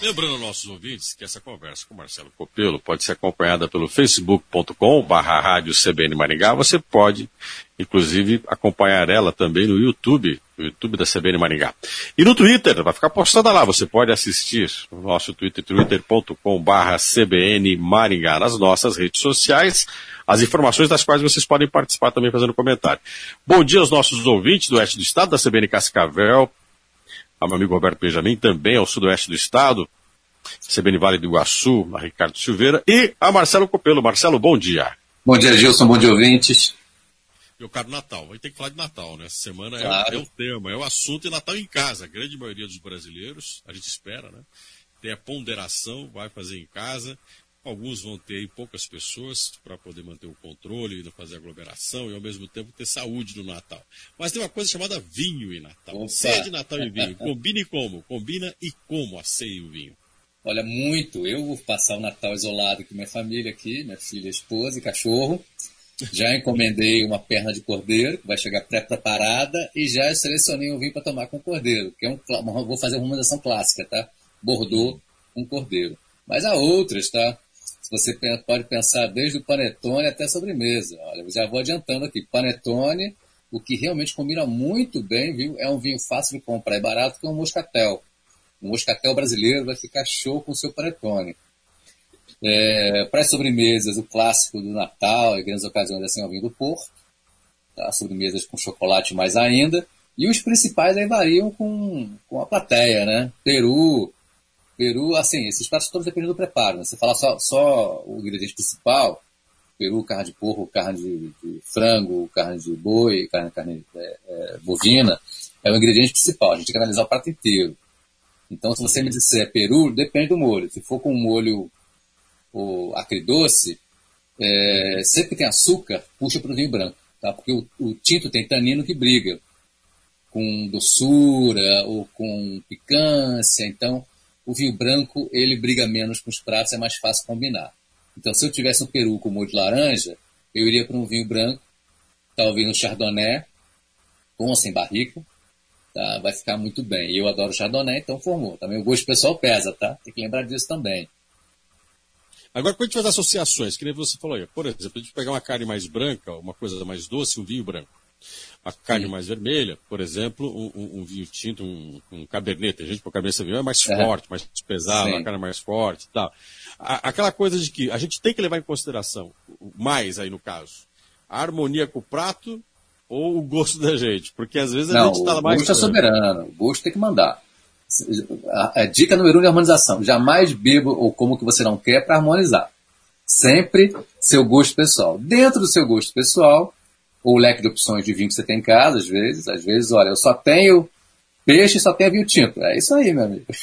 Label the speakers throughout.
Speaker 1: Lembrando aos nossos ouvintes que essa conversa com o Marcelo Copelo pode ser acompanhada pelo facebook.com/rádio CBN Maringá. Você pode, inclusive, acompanhar ela também no YouTube da CBN Maringá. E no Twitter, vai ficar postada lá. Você pode assistir no nosso Twitter, twitter.com/CBN Maringá, nas nossas redes sociais, as informações das quais vocês podem participar também fazendo comentário. Bom dia aos nossos ouvintes do Oeste do Estado, da CBN Cascavel, ao meu amigo Roberto Benjamin, também ao sudoeste do estado, CBN Vale do Iguaçu, a Ricardo Silveira, e a Marcelo Copelo. Marcelo, bom dia.
Speaker 2: Bom dia, Gilson, bom dia, ouvintes.
Speaker 1: Eu quero Natal, a gente tem que falar de Natal, né? Essa semana
Speaker 2: claro.
Speaker 1: é o tema, é o assunto, e Natal em casa. A grande maioria dos brasileiros, a gente espera, né? Tem a ponderação, vai fazer em casa. Alguns vão ter aí poucas pessoas para poder manter o controle e não fazer aglomeração e ao mesmo tempo ter saúde no Natal. Mas tem uma coisa chamada vinho em Natal.
Speaker 2: Opa.
Speaker 1: Ceia de Natal e vinho. Combina e como? Combina e como a ceia e o vinho?
Speaker 2: Olha, muito. Eu vou passar o Natal isolado com minha família aqui, minha filha, esposa e cachorro. Já encomendei uma perna de cordeiro, que vai chegar pré-preparada, e já selecionei um vinho para tomar com cordeiro, que vou fazer uma recomendação clássica, tá? Bordeaux com cordeiro. Mas há outras, tá? Você pode pensar desde o panetone até a sobremesa. Olha, já vou adiantando aqui. Panetone, o que realmente combina muito bem, viu? É um vinho fácil de comprar e barato, que é um moscatel. Um moscatel brasileiro vai ficar show com o seu panetone. Para as sobremesas, o clássico do Natal, em grandes ocasiões, assim, é o vinho do Porto. Tá? Sobremesas com chocolate mais ainda. E os principais aí variam com a plateia, né? Peru, assim, esses pratos todos dependem do preparo, né? Você fala só o ingrediente principal, peru, carne de porco, carne de frango, carne de boi, carne bovina, é o ingrediente principal. A gente tem que analisar o prato inteiro. Então, se você me disser peru, depende do molho. Se for com um molho agridoce, sempre que tem açúcar, puxa para o vinho branco, tá? Porque o tinto tem tanino que briga com doçura ou com picância, então o vinho branco, ele briga menos com os pratos, é mais fácil combinar. Então, se eu tivesse um peru com molho de laranja, eu iria para um vinho branco, talvez um chardonnay, com ou sem barrica, tá? Vai ficar muito bem. E eu adoro chardonnay, então formou. Também o gosto pessoal pesa, tá? Tem que lembrar disso também.
Speaker 1: Agora, quando a gente faz associações, que nem você falou aí, por exemplo, a gente pegar uma carne mais branca, uma coisa mais doce, um vinho branco. A carne mais vermelha, por exemplo, um vinho tinto, um cabernet. Tem gente que o cabernet vinho é mais forte, mais pesado, uma carne mais forte e tal. Aquela coisa de que a gente tem que levar em consideração, mais aí no caso, a harmonia com o prato ou o gosto da gente? Porque às vezes a gente está mais...
Speaker 2: O gosto é soberano, o gosto tem que mandar. A dica número 1 de harmonização: jamais beba ou como que você não quer para harmonizar. Sempre seu gosto pessoal. Dentro do seu gosto pessoal, ou o leque de opções de vinho que você tem em casa, às vezes, olha, eu só tenho peixe e só tenho vinho tinto. É isso aí, meu amigo.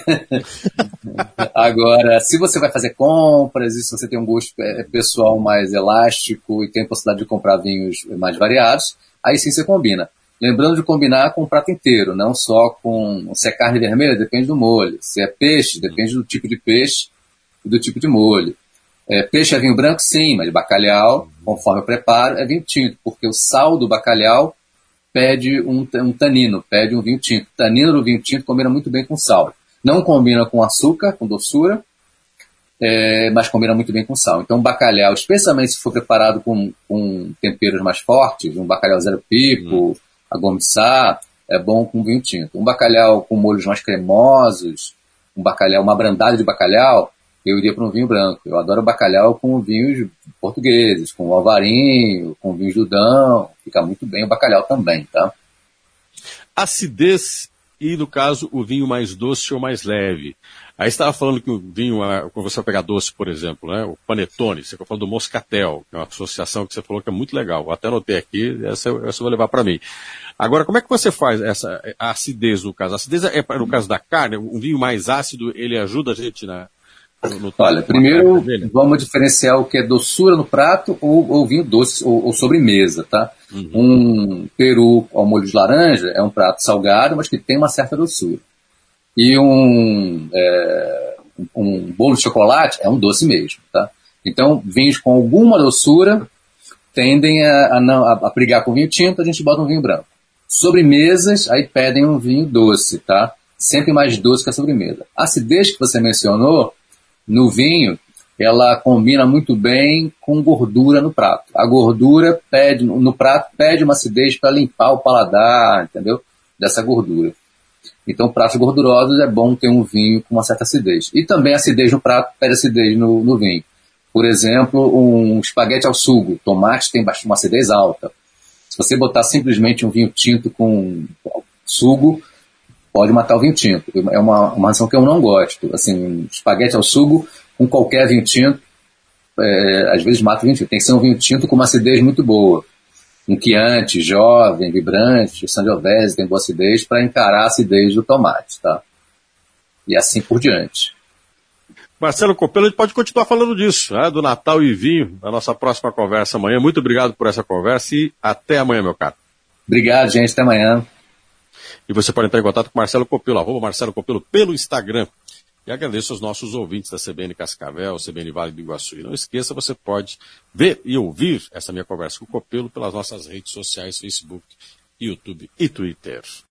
Speaker 2: Agora, se você vai fazer compras, e se você tem um gosto pessoal mais elástico e tem possibilidade de comprar vinhos mais variados, aí sim você combina. Lembrando de combinar com o prato inteiro, não só com... Se é carne vermelha, depende do molho. Se é peixe, depende do tipo de peixe e do tipo de molho. Peixe é vinho branco, sim, mas bacalhau, conforme eu preparo, é vinho tinto, porque o sal do bacalhau pede um tanino, pede um vinho tinto. O tanino do vinho tinto combina muito bem com sal. Não combina com açúcar, com doçura, mas combina muito bem com sal. Então, o bacalhau, especialmente se for preparado com temperos mais fortes, um bacalhau zero pipo, agomissá, é bom com vinho tinto. Um bacalhau com molhos mais cremosos, uma abrandada de bacalhau, eu iria para um vinho branco. Eu adoro bacalhau com vinhos portugueses, com alvarinho, com vinhos do Dão. Fica muito bem o bacalhau também, tá?
Speaker 1: Acidez e, no caso, o vinho mais doce ou mais leve. Aí você estava falando que o vinho, quando você vai pegar doce, por exemplo, né, o panetone, você está falando do moscatel, que é uma associação que você falou que é muito legal. Eu até anotei aqui, essa eu vou levar para mim. Agora, como é que você faz a acidez, no caso? A acidez no caso da carne, um vinho mais ácido, ele ajuda a gente
Speaker 2: Olha, primeiro vamos diferenciar o que é doçura no prato ou vinho doce ou sobremesa, tá? Um peru ao molho de laranja é um prato salgado, mas que tem uma certa doçura. E um bolo de chocolate é um doce mesmo, tá? Então, vinhos com alguma doçura tendem a brigar com vinho tinto, a gente bota um vinho branco. Sobremesas, aí pedem um vinho doce, tá? sempre mais doce que a sobremesa. A acidez que você mencionou, no vinho, ela combina muito bem com gordura no prato. A gordura no prato pede uma acidez para limpar o paladar, entendeu? Dessa gordura. Então, pratos gordurosos é bom ter um vinho com uma certa acidez. E também acidez no prato pede acidez no vinho. Por exemplo, um espaguete ao sugo. Tomate tem uma acidez alta. Se você botar simplesmente um vinho tinto com sugo, pode matar o vinho tinto. É uma ração que eu não gosto. Assim, espaguete ao sugo com qualquer vinho tinto, às vezes mata o vinho tinto. Tem que ser um vinho tinto com uma acidez muito boa. Um Chianti, jovem, vibrante, Sangiovese tem boa acidez para encarar a acidez do tomate, tá? E assim por diante.
Speaker 1: Marcelo Copelo, a gente pode continuar falando disso, né? Do Natal e vinho, na nossa próxima conversa amanhã. Muito obrigado por essa conversa e até amanhã, meu caro.
Speaker 2: Obrigado, gente. Até amanhã.
Speaker 1: E você pode entrar em contato com Marcelo Copelo, @Marcelo Copelo, pelo Instagram. E agradeço aos nossos ouvintes da CBN Cascavel, CBN Vale do Iguaçu. E não esqueça, você pode ver e ouvir essa minha conversa com o Copelo pelas nossas redes sociais, Facebook, YouTube e Twitter.